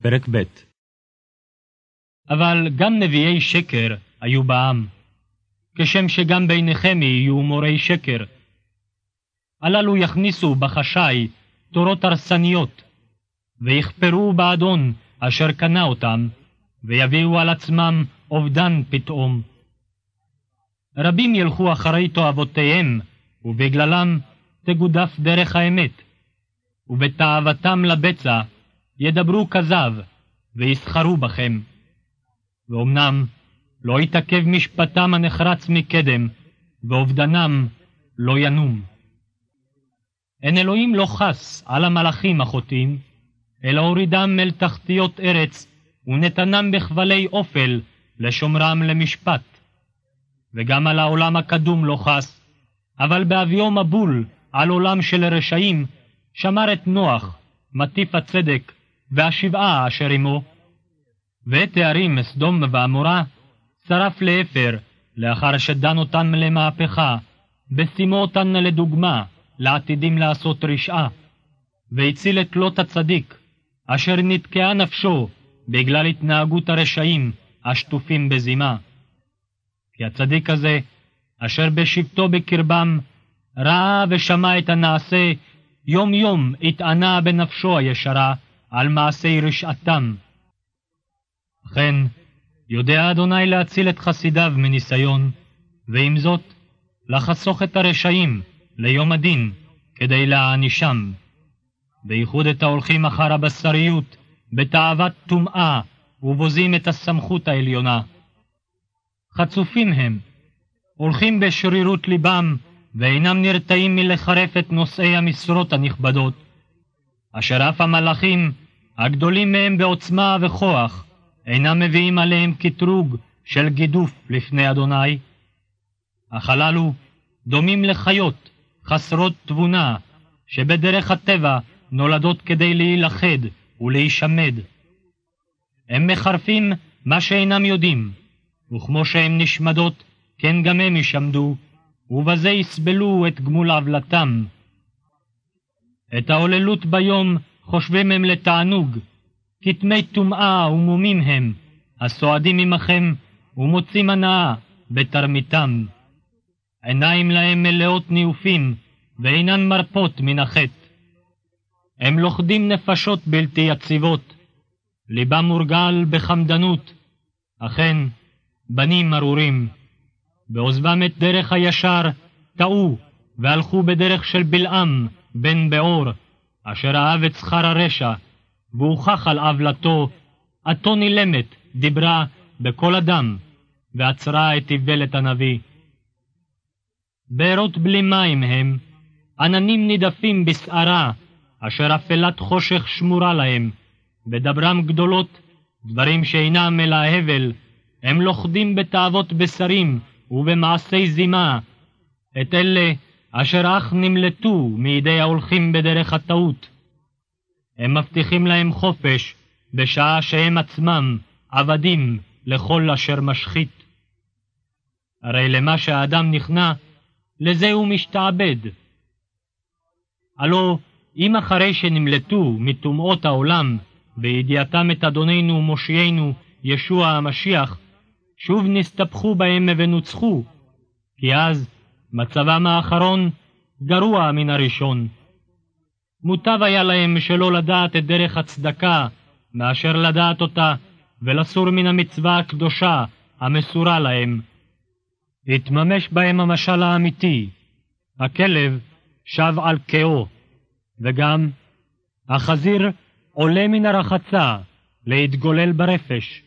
פרק ב'. אבל גם נביאי שקר היו בעם, כשם שגם ביניכם יהיו מורי שקר. הללו יכניסו בחשאי תורות הרסניות, ויכפרו באדון אשר קנה אותם, ויביאו על עצמם אובדן פתאום. רבים ילכו אחרי תועבותיהם, ובגללם תגודף דרך האמת, ובתאוותם לבצע ידברו כזב, ויסחרו בכם. ואומנם לא יתעכב משפטם הנחרץ מקדם, ואובדנם לא ינום. אין אלוהים לא חס על המלאכים החוטאים, אלא הורידם אל תחתיות ארץ, ונתנם בכבלי אופל לשומרם למשפט. וגם על העולם הקדום לא חס, אבל בהביאו מבול על עולם של רשעים, שמר את נוח, מטיף הצדק, והשבעה אשר עמו. ואת הערים סדום ועמורה שרף לאפר, לאחר שדן אותן למהפכה, ושימו אותן לדוגמה, לעתידים לעשות רשעה. והציל את לוט הצדיק, אשר נתקעה נפשו בגלל התנהגות הרשעים השטופים בזימה. כי הצדיק הזה, אשר בשבתו בקרבם, ראה ושמע את הנעשה, יום יום התענה בנפשו הישרה על מעשי רשעתם. אכן, יודע אדוני להציל את חסידיו מניסיון, ועם זאת, לחסוך את הרשעים ליום הדין, כדי להענישם. בייחוד את ההולכים אחר הבשריות, בתאוות טומאה, ובוזים את הסמכות העליונה. חצופים הם, הולכים בשרירות ליבם, ואינם נרתעים מלחרף את נושאי המשרות הנכבדות, אשר אף המלאכים, הגדולים מהם בעוצמה וכוח, אינם מביאים עליהם כתרוג של גידוף לפני אדוני. אך הללו דומים לחיות, חסרות תבונה, שבדרך הטבע נולדות כדי להילכד ולהישמד. הם מחרפים מה שאינם יודעים, וכמו שהם נשמדות, כן גם הם ישמדו, ובזה יסבלו את גמול עוולתם. את העוללות ביום חושבים הם לתענוג, כתמי טומאה ומומים הם, הסועדים עמכם ומוצאים הנאה בתרמיתם. עיניים להם מלאות ניופים, ואינן מרפות מן החטא. הם לוכדים נפשות בלתי יציבות, ליבם מורגל בחמדנות, אכן בנים ארורים. בעוזבם את דרך הישר טעו, והלכו בדרך של בלעם בן בעור, אשר אהב את שכר הרשע, והוכח על עוולתו, עתו נילמת דיברה בכל אדם, ועצרה את איוולת הנביא. בארות בלי מים הם, עננים נידפים בסערה, אשר אפלת חושך שמורה להם, בדברם גדולות, דברים שאינם אלא הבל, הם לוכדים בתאוות בשרים ובמעשי זימה, את אלה אשר אך נמלטו מידי ההולכים בדרך הטעות. הם מבטיחים להם חופש, בשעה שהם עצמם עבדים לכל אשר משחית. הרי למה שהאדם נכנע, לזה הוא משתעבד. הלא, אם אחרי שנמלטו מטומאות העולם, בידיעתם את אדוננו ומושיענו ישוע המשיח, שוב נסתפחו בהם ונוצחו, כי אז מצבם האחרון גרוע מן הראשון. מוטב היה להם שלא לדעת את דרך הצדקה, מאשר לדעת אותה ולסור מן המצווה הקדושה המסורה להם. התממש בהם המשל האמיתי, הכלב שב על קאו, וגם החזיר עולה מן הרחצה להתגולל ברפש.